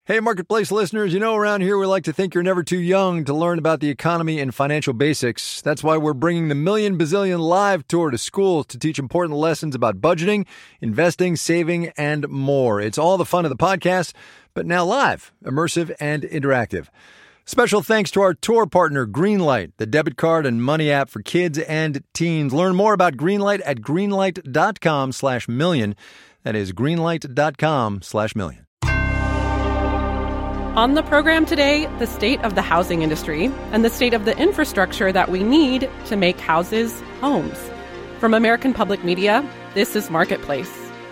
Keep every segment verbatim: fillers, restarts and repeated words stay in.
Hey, Marketplace listeners, you know around here we like to think you're never too young to learn about the economy and financial basics. That's why we're bringing the Million Bazillion Live Tour to schools to teach important lessons about budgeting, investing, saving, and more. It's all the fun of the podcast, but now live, immersive, and interactive. Special thanks to our tour partner, Greenlight, the debit card and money app for kids and teens. Learn more about Greenlight at greenlight.com slash million. That is greenlight.com slash million. On the program today, the state of the housing industry and the state of the infrastructure that we need to make houses homes. From American Public Media, this is Marketplace.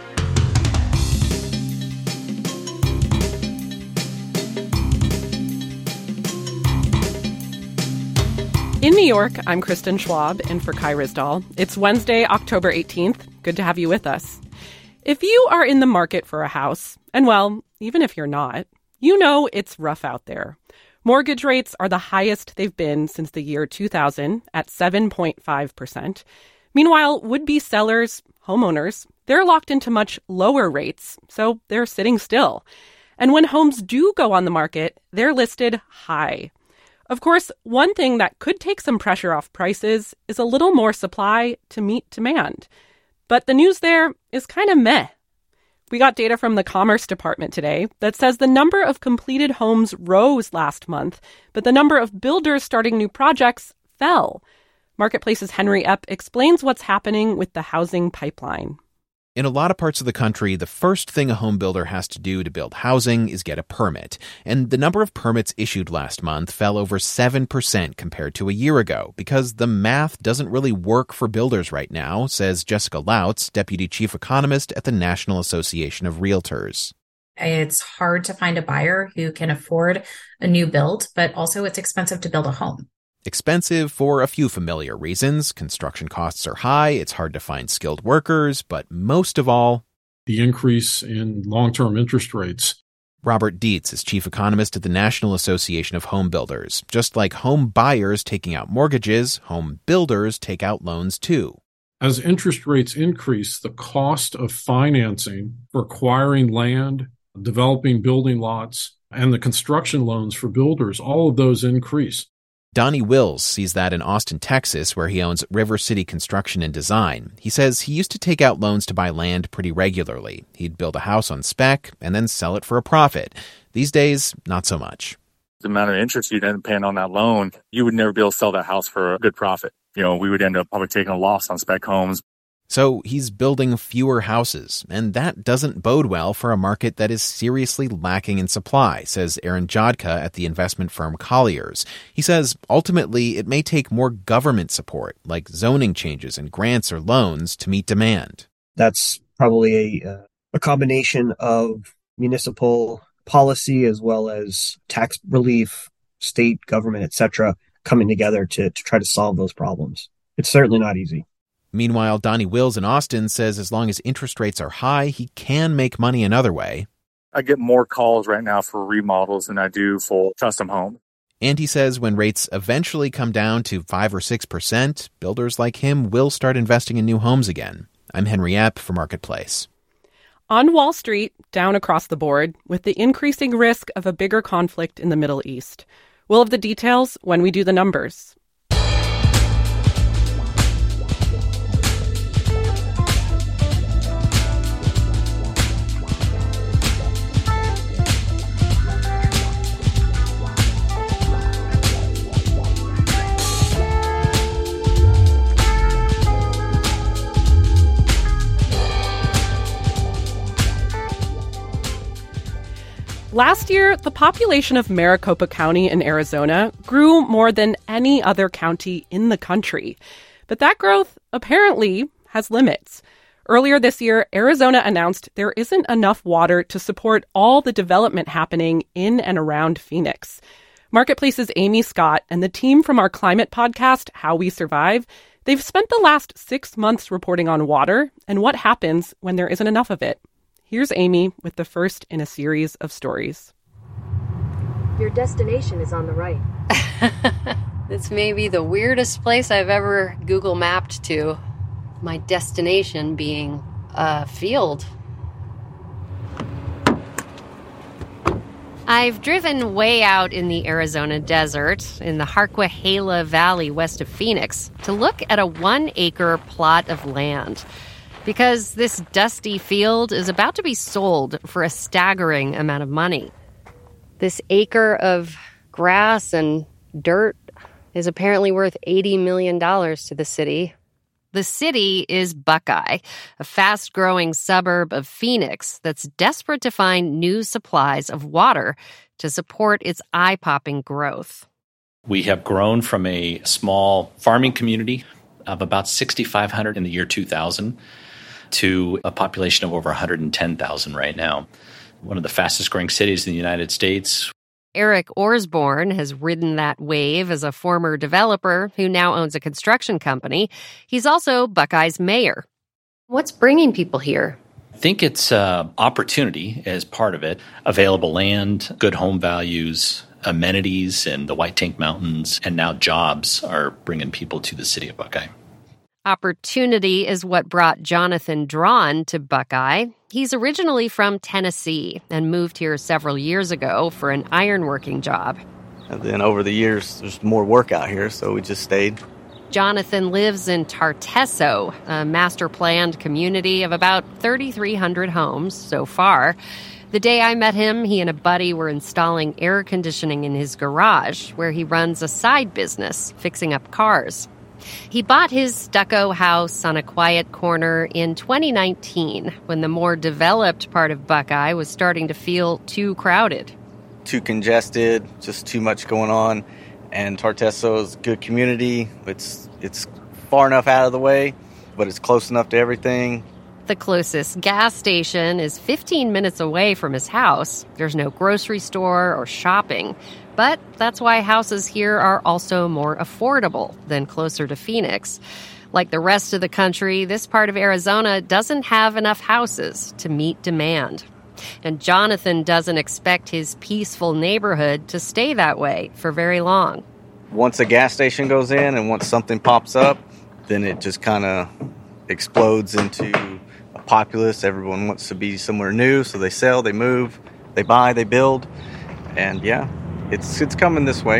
In New York, I'm Kristen Schwab, in for Kai Ryssdal. It's Wednesday, October eighteenth. Good to have you with us. If you are in the market for a house, and well, even if you're not, you know it's rough out there. Mortgage rates are the highest they've been since the year two thousand at seven point five percent. Meanwhile, would-be sellers, homeowners, they're locked into much lower rates, so they're sitting still. And when homes do go on the market, they're listed high. Of course, one thing that could take some pressure off prices is a little more supply to meet demand. But the news there is kind of meh. We got data from the Commerce Department today that says the number of completed homes rose last month, but the number of builders starting new projects fell. Marketplace's Henry Epp explains what's happening with the housing pipeline. In a lot of parts of the country, the first thing a home builder has to do to build housing is get a permit. And the number of permits issued last month fell over seven percent compared to a year ago because the math doesn't really work for builders right now, says Jessica Lautz, Deputy Chief Economist at the National Association of Realtors. It's hard to find a buyer who can afford a new build, but also it's expensive to build a home. Expensive for a few familiar reasons. Construction costs are high, it's hard to find skilled workers, but most of all, the increase in long-term interest rates. Robert Dietz is chief economist at the National Association of Home Builders. Just like home buyers taking out mortgages, home builders take out loans too. As interest rates increase, the cost of financing for acquiring land, developing building lots, and the construction loans for builders, all of those increase. Donnie Wills sees that in Austin, Texas, where he owns River City Construction and Design. He says he used to take out loans to buy land pretty regularly. He'd build a house on spec and then sell it for a profit. These days, not so much. The amount of interest you'd end up paying on that loan, you would never be able to sell that house for a good profit. You know, we would end up probably taking a loss on spec homes. So he's building fewer houses, and that doesn't bode well for a market that is seriously lacking in supply, says Aaron Jodka at the investment firm Colliers. He says ultimately it may take more government support, like zoning changes and grants or loans, to meet demand. That's probably a, a combination of municipal policy as well as tax relief, state government, et cetera, coming together to, to try to solve those problems. It's certainly not easy. Meanwhile, Donnie Wills in Austin says as long as interest rates are high, he can make money another way. I get more calls right now for remodels than I do for custom homes. And he says when rates eventually come down to five or six percent, builders like him will start investing in new homes again. I'm Henry Epp for Marketplace. On Wall Street, down across the board, with the increasing risk of a bigger conflict in the Middle East. We'll have the details when we do the numbers. Last year, the population of Maricopa County in Arizona grew more than any other county in the country. But that growth apparently has limits. Earlier this year, Arizona announced there isn't enough water to support all the development happening in and around Phoenix. Marketplace's Amy Scott and the team from our climate podcast, How We Survive, they've spent the last six months reporting on water and what happens when there isn't enough of it. Here's Amy with the first in a series of stories. Your destination is on the right. This may be the weirdest place I've ever Google mapped to. My destination being a field. I've driven way out in the Arizona desert, in the Harquahala Valley west of Phoenix, to look at a one-acre plot of land. Because this dusty field is about to be sold for a staggering amount of money. This acre of grass and dirt is apparently worth eighty million dollars to the city. The city is Buckeye, a fast-growing suburb of Phoenix that's desperate to find new supplies of water to support its eye-popping growth. We have grown from a small farming community of about six thousand five hundred in the year two thousand to a population of over one hundred ten thousand right now. One of the fastest-growing cities in the United States. Eric Orsborn has ridden that wave as a former developer who now owns a construction company. He's also Buckeye's mayor. What's bringing people here? I think it's uh, opportunity as part of it. Available land, good home values, amenities in the White Tank Mountains, and now jobs are bringing people to the city of Buckeye. Opportunity is what brought Jonathan Drawn to Buckeye. He's originally from Tennessee and moved here several years ago for an ironworking job. And then over the years, there's more work out here, so we just stayed. Jonathan lives in Tartesso, a master-planned community of about thirty-three hundred homes so far. The day I met him, he and a buddy were installing air conditioning in his garage, where he runs a side business, fixing up cars. He bought his stucco house on a quiet corner in twenty nineteen, when the more developed part of Buckeye was starting to feel too crowded. Too congested, just too much going on. And Tartesso is a good community. It's it's far enough out of the way, but it's close enough to everything. The closest gas station is fifteen minutes away from his house. There's no grocery store or shopping. But that's why houses here are also more affordable than closer to Phoenix. Like the rest of the country, this part of Arizona doesn't have enough houses to meet demand. And Jonathan doesn't expect his peaceful neighborhood to stay that way for very long. Once a gas station goes in and once something pops up, then it just kind of explodes into a populace. Everyone wants to be somewhere new, so they sell, they move, they buy, they build. And yeah, it's it's coming this way.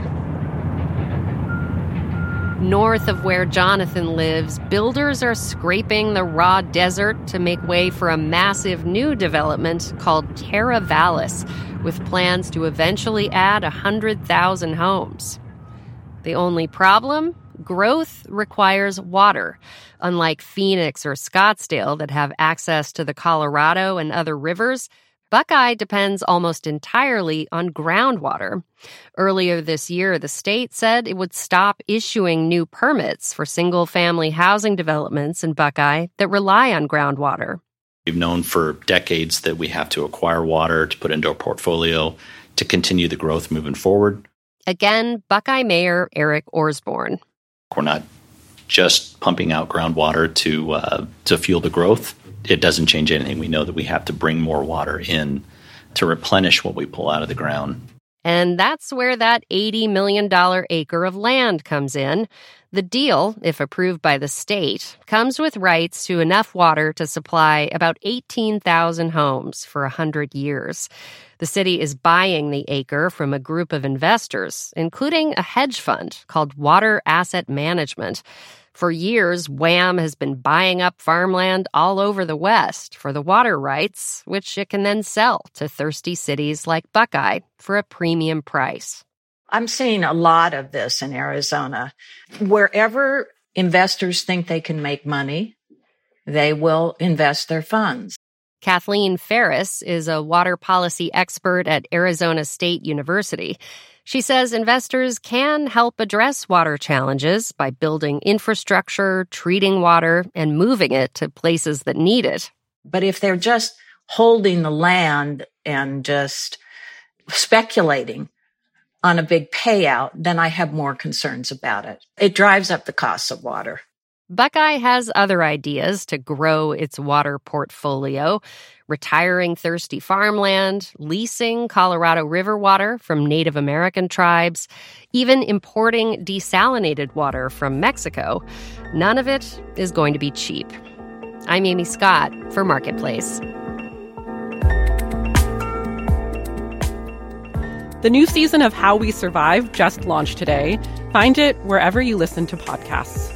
North of where Jonathan lives, builders are scraping the raw desert to make way for a massive new development called Terra Vallis, with plans to eventually add one hundred thousand homes. The only problem? Growth requires water. Unlike Phoenix or Scottsdale that have access to the Colorado and other rivers, Buckeye depends almost entirely on groundwater. Earlier this year, the state said it would stop issuing new permits for single-family housing developments in Buckeye that rely on groundwater. We've known for decades that we have to acquire water to put into our portfolio to continue the growth moving forward. Again, Buckeye Mayor Eric Orsborn. We're not just pumping out groundwater to uh, to fuel the growth. It doesn't change anything. We know that we have to bring more water in to replenish what we pull out of the ground. And that's where that eighty million dollars acre of land comes in. The deal, if approved by the state, comes with rights to enough water to supply about eighteen thousand homes for one hundred years. The city is buying the acre from a group of investors, including a hedge fund called Water Asset Management. For years, WAM has been buying up farmland all over the West for the water rights, which it can then sell to thirsty cities like Buckeye for a premium price. I'm seeing a lot of this in Arizona. Wherever investors think they can make money, they will invest their funds. Kathleen Ferris is a water policy expert at Arizona State University. She says investors can help address water challenges by building infrastructure, treating water, and moving it to places that need it. But if they're just holding the land and just speculating on a big payout, then I have more concerns about it. It drives up the cost of water. Buckeye has other ideas to grow its water portfolio, retiring thirsty farmland, leasing Colorado River water from Native American tribes, even importing desalinated water from Mexico. None of it is going to be cheap. I'm Amy Scott for Marketplace. The new season of How We Survive just launched today. Find it wherever you listen to podcasts.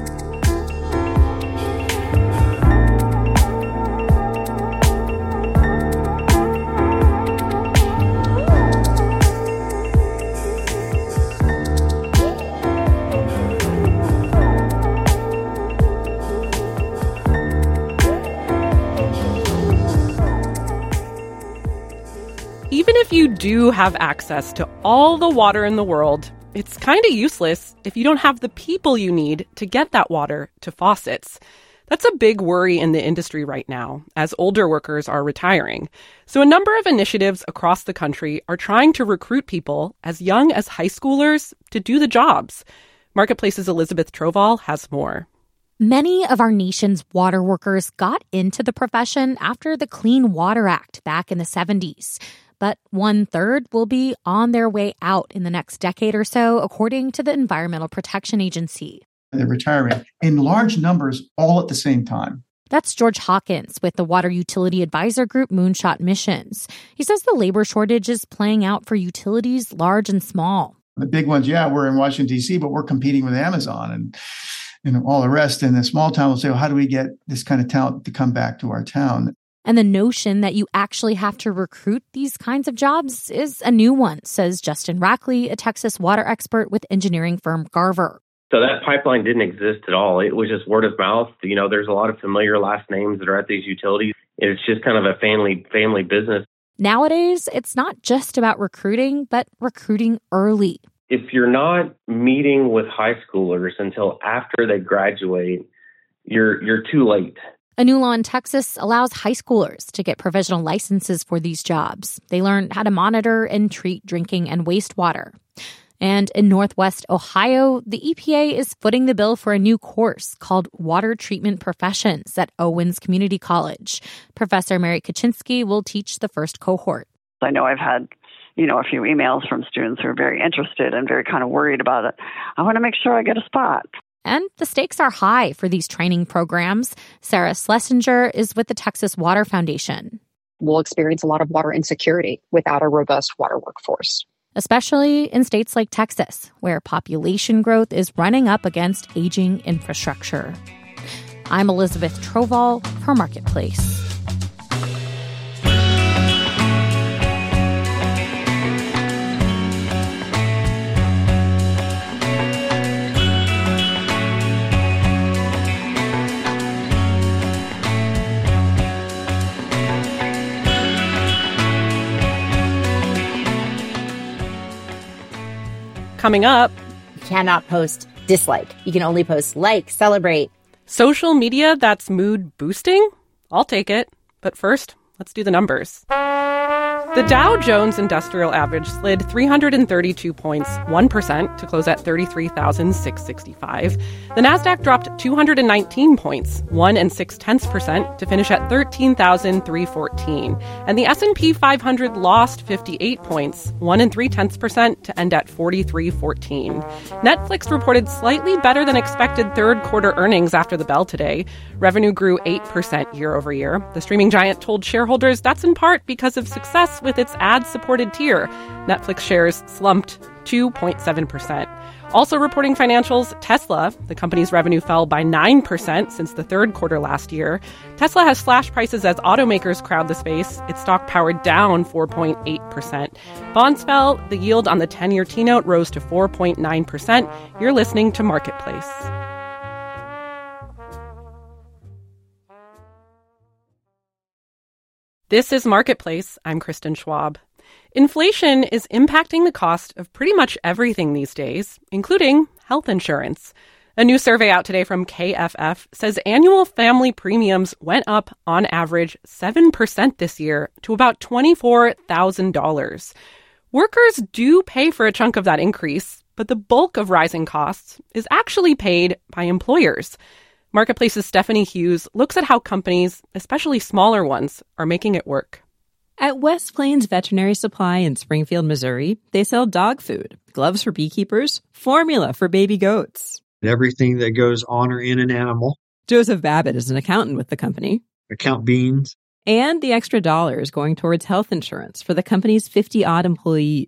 Even if you do have access to all the water in the world, it's kind of useless if you don't have the people you need to get that water to faucets. That's a big worry in the industry right now, as older workers are retiring. So a number of initiatives across the country are trying to recruit people as young as high schoolers to do the jobs. Marketplace's Elizabeth Troval has more. Many of our nation's water workers got into the profession after the Clean Water Act back in the seventies. But one-third will be on their way out in the next decade or so, according to the Environmental Protection Agency. They're retiring in large numbers all at the same time. That's George Hawkins with the water utility advisor group Moonshot Missions. He says the labor shortage is playing out for utilities large and small. The big ones, yeah, we're in Washington, D C, but we're competing with Amazon and you know, all the rest. And the small town will say, well, how do we get this kind of talent to come back to our town? And the notion that you actually have to recruit these kinds of jobs is a new one, says Justin Rackley, a Texas water expert with engineering firm Garver. So that pipeline didn't exist at all. It was just word of mouth. You know, there's a lot of familiar last names that are at these utilities. It's just kind of a family family business. Nowadays, it's not just about recruiting, but recruiting early. If you're not meeting with high schoolers until after they graduate, you're you're too late. A new law in Texas allows high schoolers to get provisional licenses for these jobs. They learn how to monitor and treat drinking and wastewater. And in Northwest Ohio, the E P A is footing the bill for a new course called Water Treatment Professions at Owens Community College. Professor Mary Kaczynski will teach the first cohort. I know I've had, you know, a few emails from students who are very interested and very kind of worried about it. I want to make sure I get a spot. And the stakes are high for these training programs. Sarah Schlesinger is with the Texas Water Foundation. We'll experience a lot of water insecurity without a robust water workforce. Especially in states like Texas, where population growth is running up against aging infrastructure. I'm Elizabeth Troval for Marketplace. Coming up, you cannot post dislike. You can only post like, celebrate. Social media that's mood boosting? I'll take it. But first, let's do the numbers. The Dow Jones Industrial Average slid three hundred thirty-two points, one percent, to close at thirty-three thousand six hundred sixty-five. The Nasdaq dropped two hundred nineteen points, one and six tenths percent, to finish at thirteen thousand three hundred fourteen. And the S and P five hundred lost fifty-eight points, one and three tenths percent, to end at forty-three fourteen. Netflix reported slightly better than expected third quarter earnings after the bell today. Revenue grew eight percent year over year. The streaming giant told shareholders that's in part because of success with its ad-supported tier. Netflix shares slumped two point seven percent. Also reporting financials, Tesla. The company's revenue fell by nine percent since the third quarter last year. Tesla has slashed prices as automakers crowd the space. Its stock powered down four point eight percent. Bonds fell. The yield on the ten-year T-note rose to four point nine percent. You're listening to Marketplace. This is Marketplace. I'm Kristen Schwab. Inflation is impacting the cost of pretty much everything these days, including health insurance. A new survey out today from K F F says annual family premiums went up on average seven percent this year to about twenty-four thousand dollars. Workers do pay for a chunk of that increase, but the bulk of rising costs is actually paid by employers. Marketplace's Stephanie Hughes looks at how companies, especially smaller ones, are making it work. At West Plains Veterinary Supply in Springfield, Missouri, they sell dog food, gloves for beekeepers, formula for baby goats. Everything that goes on or in an animal. Joseph Babbitt is an accountant with the company. Account beans. And the extra dollars going towards health insurance for the company's fifty-odd employees.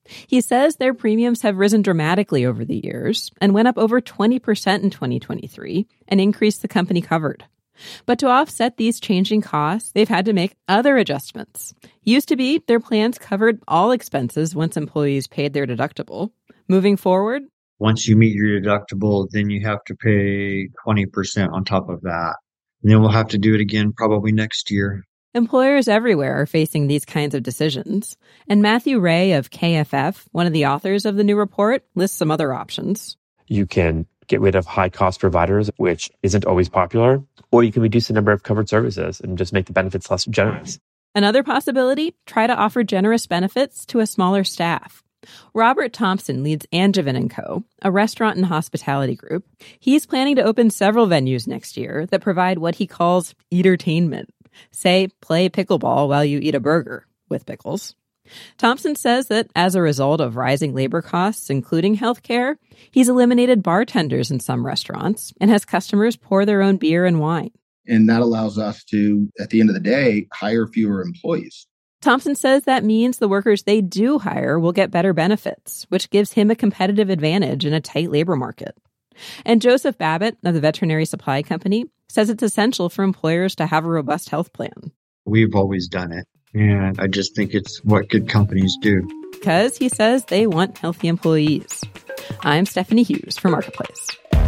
He says their premiums have risen dramatically over the years and went up over twenty percent in twenty twenty-three, an increase the company covered. But to offset these changing costs, they've had to make other adjustments. Used to be, their plans covered all expenses once employees paid their deductible. Moving forward, once you meet your deductible, then you have to pay twenty percent on top of that. And then we'll have to do it again probably next year. Employers everywhere are facing these kinds of decisions. And Matthew Ray of K F F, one of the authors of the new report, lists some other options. You can get rid of high-cost providers, which isn't always popular, or you can reduce the number of covered services and just make the benefits less generous. Another possibility, try to offer generous benefits to a smaller staff. Robert Thompson leads Angevin and Co., a restaurant and hospitality group. He's planning to open several venues next year that provide what he calls eatertainment. Say, play pickleball while you eat a burger with pickles. Thompson says that as a result of rising labor costs, including healthcare, he's eliminated bartenders in some restaurants and has customers pour their own beer and wine. And that allows us to, at the end of the day, hire fewer employees. Thompson says that means the workers they do hire will get better benefits, which gives him a competitive advantage in a tight labor market. And Joseph Babbitt of the Veterinary Supply Company says it's essential for employers to have a robust health plan. We've always done it, and I just think it's what good companies do. Because, he says, they want healthy employees. I'm Stephanie Hughes for Marketplace.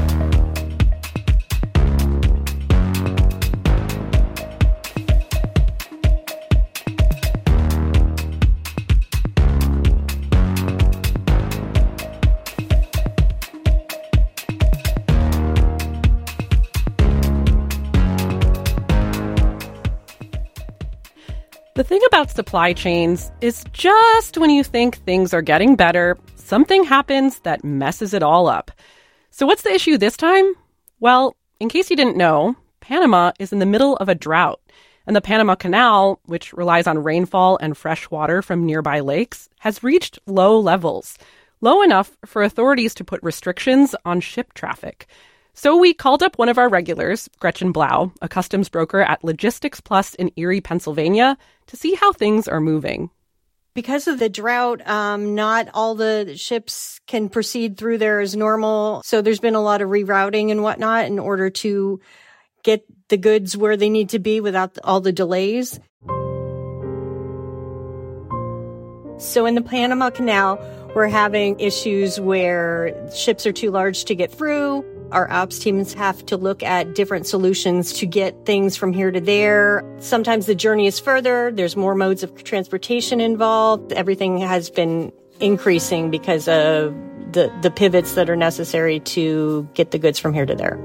The thing about supply chains is just when you think things are getting better, something happens that messes it all up. So what's the issue this time? Well, in case you didn't know, Panama is in the middle of a drought, and the Panama Canal, which relies on rainfall and fresh water from nearby lakes, has reached low levels, low enough for authorities to put restrictions on ship traffic. So we called up one of our regulars, Gretchen Blau, a customs broker at Logistics Plus in Erie, Pennsylvania, to see how things are moving. Because of the drought, um, not all the ships can proceed through there as normal. So there's been a lot of rerouting and whatnot in order to get the goods where they need to be without all the delays. So in the Panama Canal, we're having issues where ships are too large to get through. Our ops teams have to look at different solutions to get things from here to there. Sometimes the journey is further. There's more modes of transportation involved. Everything has been increasing because of the, the pivots that are necessary to get the goods from here to there.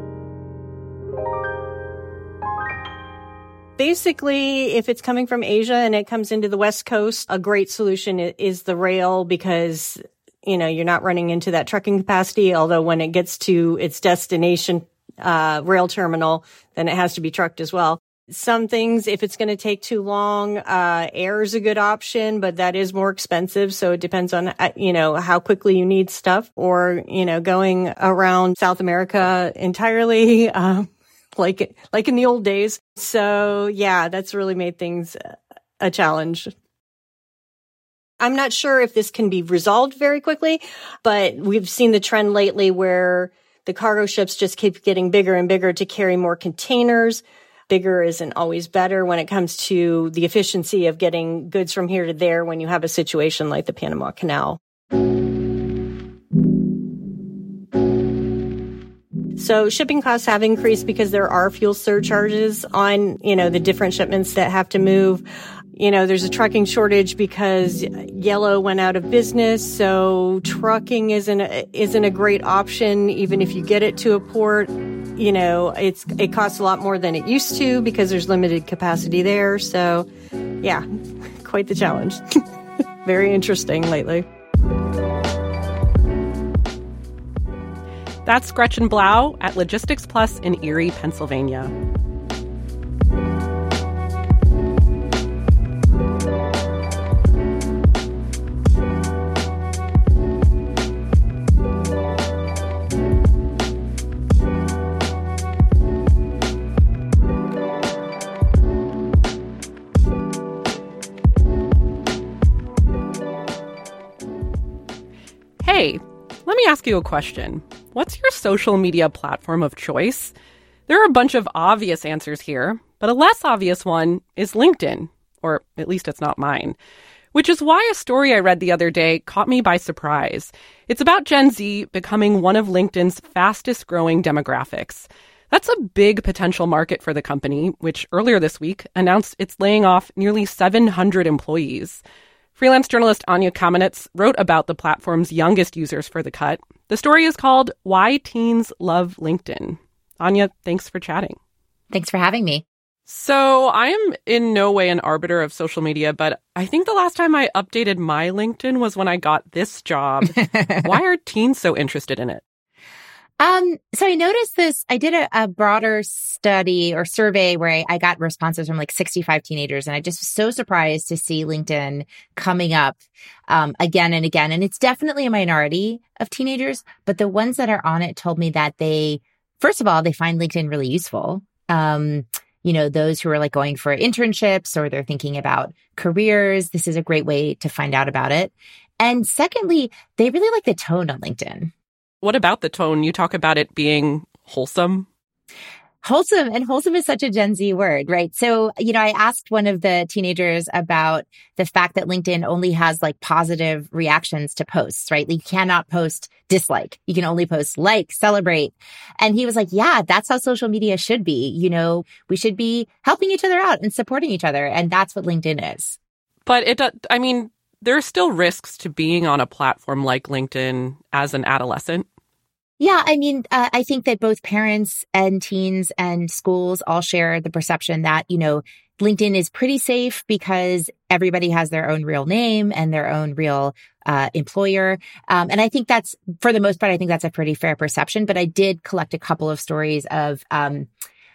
Basically, if it's coming from Asia and it comes into the West Coast, a great solution is the rail because, you know, you're not running into that trucking capacity. Although when it gets to its destination uh, rail terminal, then it has to be trucked as well. Some things, if it's going to take too long, uh, air is a good option, but that is more expensive. So it depends on, uh, you know, how quickly you need stuff, or, you know, going around South America entirely, um, like, like in the old days. So yeah, that's really made things a challenge. I'm not sure if this can be resolved very quickly, but we've seen the trend lately where the cargo ships just keep getting bigger and bigger to carry more containers. Bigger isn't always better when it comes to the efficiency of getting goods from here to there when you have a situation like the Panama Canal. So shipping costs have increased because there are fuel surcharges on, you know, the different shipments that have to move. You know, there's a trucking shortage because Yellow went out of business. So trucking isn't a, isn't a great option. Even if you get it to a port, you know, it's, it costs a lot more than it used to because there's limited capacity there. So yeah, quite the challenge. Very interesting lately. That's Gretchen Blau at Logistics Plus in Erie, Pennsylvania. Hey, let me ask you a question. What's your social media platform of choice? There are a bunch of obvious answers here, but a less obvious one is LinkedIn, or at least it's not mine. Which is why a story I read the other day caught me by surprise. It's about Gen Z becoming one of LinkedIn's fastest growing demographics. That's a big potential market for the company, which earlier this week announced it's laying off nearly seven hundred employees. Freelance journalist Anya Kamenetz wrote about the platform's youngest users for The Cut. The story is called Why Teens Love LinkedIn. Anya, thanks for chatting. Thanks for having me. So I am in no way an arbiter of social media, but I think the last time I updated my LinkedIn was when I got this job. Why are teens so interested in it? Um, so I noticed this, I did a, a broader study or survey where I, I got responses from like sixty-five teenagers, and I just was so surprised to see LinkedIn coming up um, again and again. And it's definitely a minority of teenagers, but the ones that are on it told me that they, first of all, they find LinkedIn really useful. Um, You know, those who are like going for internships or they're thinking about careers, this is a great way to find out about it. And secondly, they really like the tone on LinkedIn. What about the tone? You talk about it being wholesome. Wholesome. And wholesome is such a Gen Z word, right? So, you know, I asked one of the teenagers about the fact that LinkedIn only has like positive reactions to posts, right? You cannot post dislike. You can only post like, celebrate. And he was like, yeah, that's how social media should be. You know, we should be helping each other out and supporting each other. And that's what LinkedIn is. But it, I mean, there are still risks to being on a platform like LinkedIn as an adolescent. Yeah, I mean, uh, I think that both parents and teens and schools all share the perception that, you know, LinkedIn is pretty safe because everybody has their own real name and their own real uh, employer. Um, and I think that's, for the most part, I think that's a pretty fair perception. But I did collect a couple of stories of um,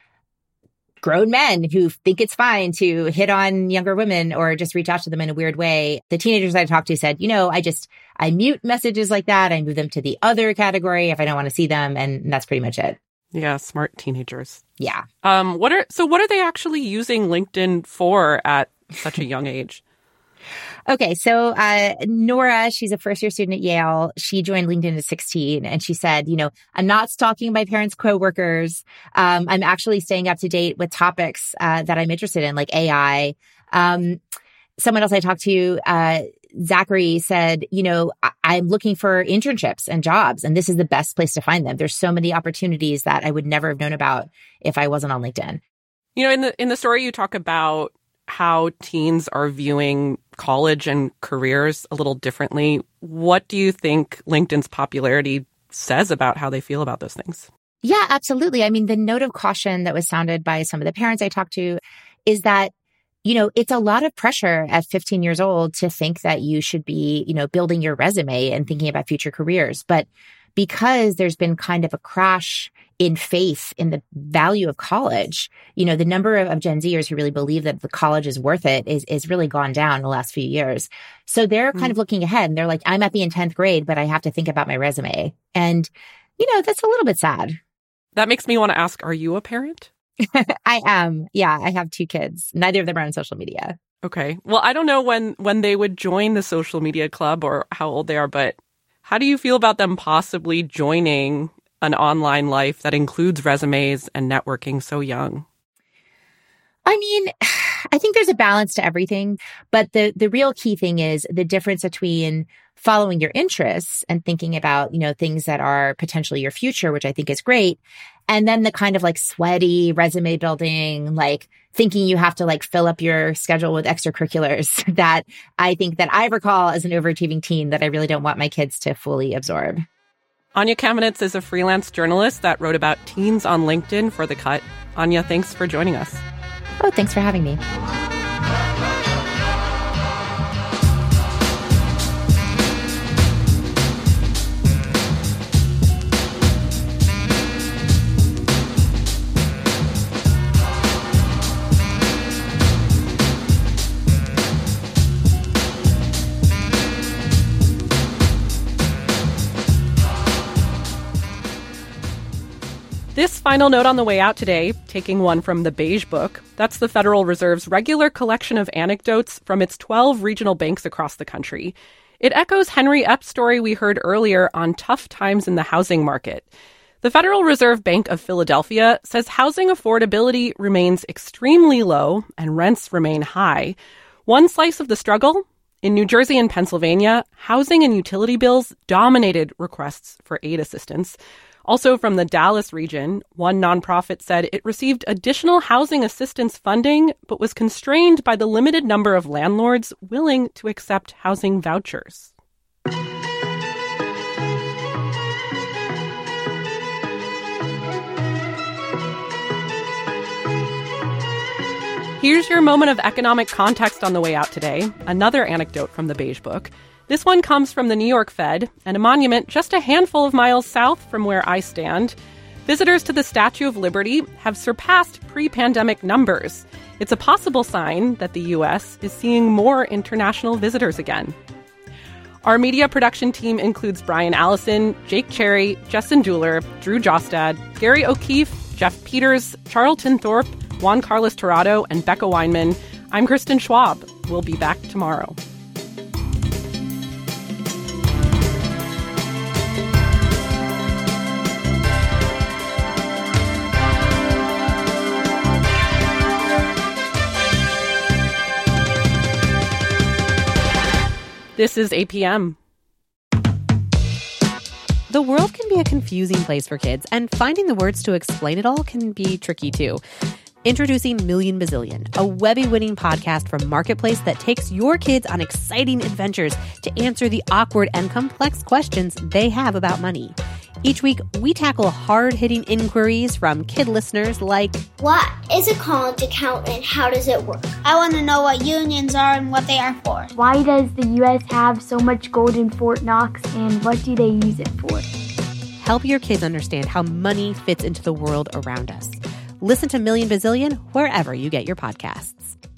grown men who think it's fine to hit on younger women or just reach out to them in a weird way. The teenagers I talked to said, you know, I just, I mute messages like that. I move them to the other category if I don't want to see them. And that's pretty much it. Yeah, smart teenagers. Yeah. Um. What are so? What are they actually using LinkedIn for at such a young age? Okay, so uh, Nora, she's a first-year student at Yale. She joined LinkedIn at sixteen, and she said, you know, I'm not stalking my parents' coworkers. Um, I'm actually staying up to date with topics uh, that I'm interested in, like A I. Um, someone else I talked to, uh, Zachary, said, you know, I- I'm looking for internships and jobs, and this is the best place to find them. There's so many opportunities that I would never have known about if I wasn't on LinkedIn. You know, in the in the story, you talk about how teens are viewing college and careers a little differently. What do you think LinkedIn's popularity says about how they feel about those things? Yeah, absolutely. I mean, the note of caution that was sounded by some of the parents I talked to is that, you know, it's a lot of pressure at fifteen years old to think that you should be, you know, building your resume and thinking about future careers. But because there's been kind of a crash in faith in the value of college, you know, the number of, of Gen Zers who really believe that the college is worth it is, is really gone down in the last few years. So they're kind mm. of looking ahead and they're like, I'm at the in tenth grade, but I have to think about my resume. And, you know, that's a little bit sad. That makes me want to ask, are you a parent? I am. Yeah, I have two kids. Neither of them are on social media. Okay. Well, I don't know when, when they would join the social media club or how old they are, but how do you feel about them possibly joining an online life that includes resumes and networking so young? I mean, I think there's a balance to everything, but the, the real key thing is the difference between following your interests and thinking about, you know, things that are potentially your future, which I think is great. And then the kind of like sweaty resume building, like thinking you have to like fill up your schedule with extracurriculars that I think that I recall as an overachieving teen that I really don't want my kids to fully absorb. Anya Kamenetz is a freelance journalist that wrote about teens on LinkedIn for The Cut. Anya, thanks for joining us. Oh, thanks for having me. This final note on the way out today, taking one from the Beige Book, that's the Federal Reserve's regular collection of anecdotes from its twelve regional banks across the country. It echoes Henry Epp's story we heard earlier on tough times in the housing market. The Federal Reserve Bank of Philadelphia says housing affordability remains extremely low and rents remain high. One slice of the struggle? In New Jersey and Pennsylvania, housing and utility bills dominated requests for aid assistance. Also from the Dallas region, one nonprofit said it received additional housing assistance funding, but was constrained by the limited number of landlords willing to accept housing vouchers. Here's your moment of economic context on the way out today. Another anecdote from the Beige Book. This one comes from the New York Fed and a monument just a handful of miles south from where I stand. Visitors to the Statue of Liberty have surpassed pre-pandemic numbers. It's a possible sign that the U S is seeing more international visitors again. Our media production team includes Brian Allison, Jake Cherry, Justin Dueller, Drew Jostad, Gary O'Keefe, Jeff Peters, Charlton Thorpe, Juan Carlos Torrado, and Becca Weinman. I'm Kristen Schwab. We'll be back tomorrow. This is A P M. The world can be a confusing place for kids, and finding the words to explain it all can be tricky too. Introducing Million Bazillion, a Webby-winning podcast from Marketplace that takes your kids on exciting adventures to answer the awkward and complex questions they have about money. Each week, we tackle hard-hitting inquiries from kid listeners like, what is a college account and how does it work? I want to know what unions are and what they are for. Why does the U S have so much gold in Fort Knox and what do they use it for? Help your kids understand how money fits into the world around us. Listen to Million Bazillion wherever you get your podcasts.